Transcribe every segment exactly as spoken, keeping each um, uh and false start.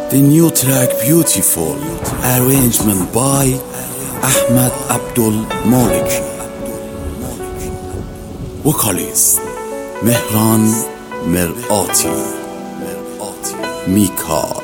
The new track Beautiful, arrangement by Ahmed Abdul Malik. Vocalist Mehran Merati. Mikal.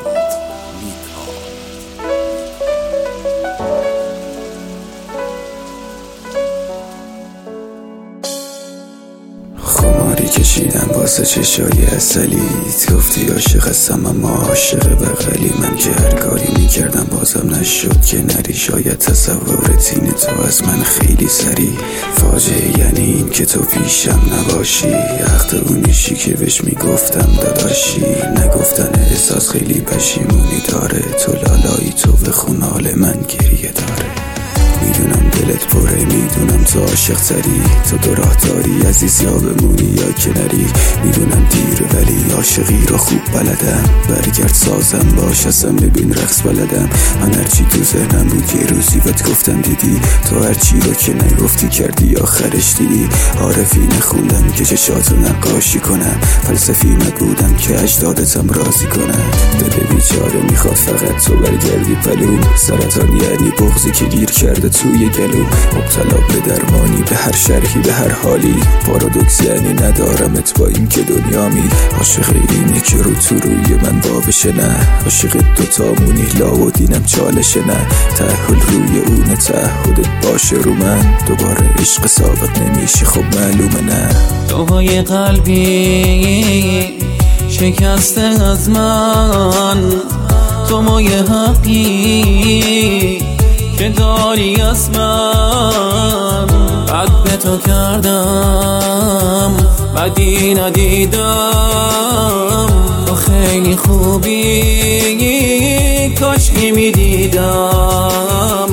خماری کشیدم واسه چشای اصلیت، گفتی عاشق هستم اما عاشق بغلی. من که هر کاری میکردم بازم نشد که نری. شاید تصور تین تو از من خیلی سری. فاجعه یعنی این که تو پیشم نباشی، حق اونیشی که بهش میگفتم داداشی. نگفتن احساس خیلی پشیمونی داره، تو لالایی تو به خونال من گریه داره. میدونم دلت پره، میدونم تو عاشق تری، تو دو راه داری عزیز، یا بمونی یا کناری. میدونم دیر ولی عاشقی رو خوب بلدم، برگرد سازم باش اصلا ببین رقص بلدم. من هرچی تو ذهنم بود یه روزی بهت گفتم دیدی، تو هرچی رو که نگفتی کردی آخرش دیدی. عارفی نخوندم که چشاتو نقاشی کنم، فلسفی نبودم که اجدادتم راضی کنم. دل بیچاره میخواد فقط تو برگردی پلو، سرطان یعنی بغضی که گیر کرده توی گلو. مبتلا به درمانی به هر شرحی به هر حالی، پارادوکس یعنی ندارمت با این که دنیامی. عاشق اینی که رو تو روی من بابشه، نه عاشق دوتامونی لا و دینم چالشه. نه تعهل روی اونه تعهدت باشه رو من، دوباره عشق ثابت نمیشه خب معلومه. نه دوهای قلبی شکسته از من، تو مایه حقی که داری از من. بد به تو کردم بدی ندیدم، تو خیلی خوبی کاشکی میدیدم.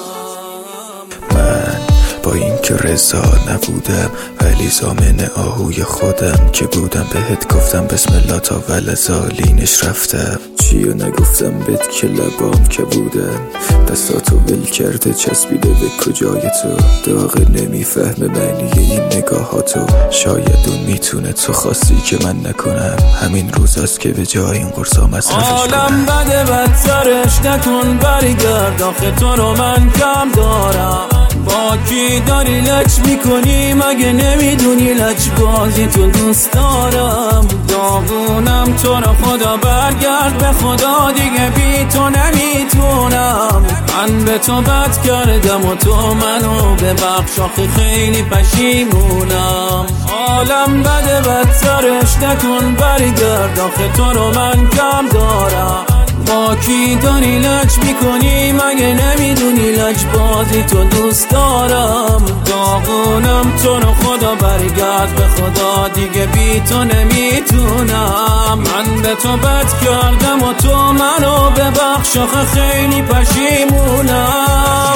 من با این که رضا نبودم ولی ضامن آهوی خودم که بودم، بهت گفتم بسم الله تا ولذالینش رفتم. چیو نگفتم بهت که لبام که بودم، دستاتو ول کرده چسبیده به کجای تو. داغ نمیفهمه معنی این نگاهاتو، شاید اون میتونه تو خواستی که من نکنم. همین روز است که به جای این قرصا مصرفش کنم. عالم بده بدترش نکن، برگرد آخه تو رو من کم دارم. با کی داری لچ میکنی مگه نمیدونی لچ بازی تو دوست دارم. داغونم تو رو خدا برگرد به خدا، دیگه بی تو نمیتونم. من به تو بد کردم و تو منو ببخش آخه خیلی پشیمونم. عالم بده بدترش نکن، برگرد آخه تو رو من کم دارم. با کی داری لچ میکنی مگه نمیدونی لچ بازی تو دوست دارم. داغونم تو رو خدا برگرد به خدا، دیگه بی تو نمیتونم. من به تو بد کردم و تو منو ببخش آخه خیلی پشیمونم.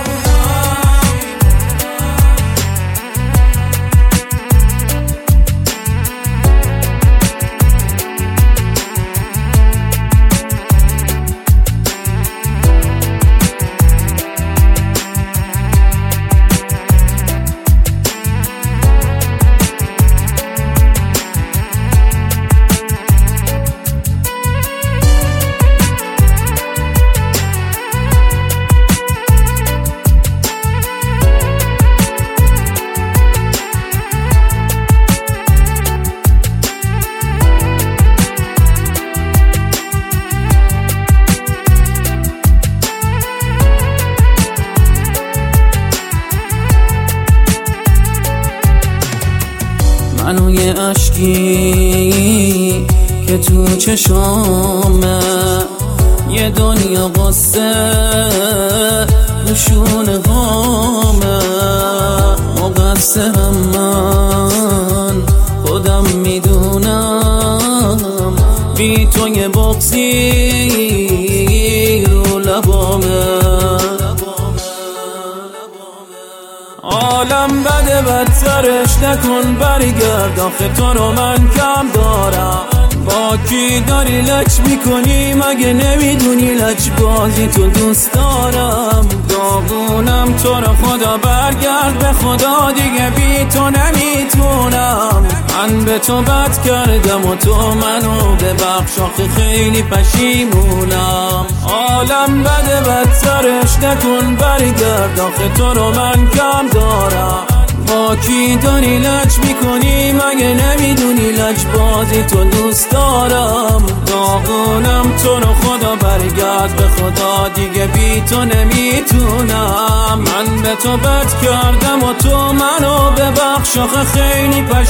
منو یه عشقی که تو چشامه، یه دنیا قصه نشونه هامه. مقصرم من خودم میدونم، بی تو یه بغضی رو لبامه. عالم بده بدترش نکن، برگرد آخه تو رو من کم دارم. با کی داری لچ میکنی مگه نمیدونی لچ بازی تو دوست دارم داغونم تو رو خدا برگرد به خدا دیگه بی تو نمیتونم من به تو بد کردم و تو منو ببخش آخه خیلی پشیمونم عالم بده بدترش نکن برگرد آخه تو رو من کم دارم با کی داری لج میکنی مگه نمیدونی لج بازی تو دوست دارم داغونم تو رو خدا برگرد به خدا دیگه بی تو نمیتونم من به تو بد کردم و تو منو ببخش آخه خیلی پشیمونم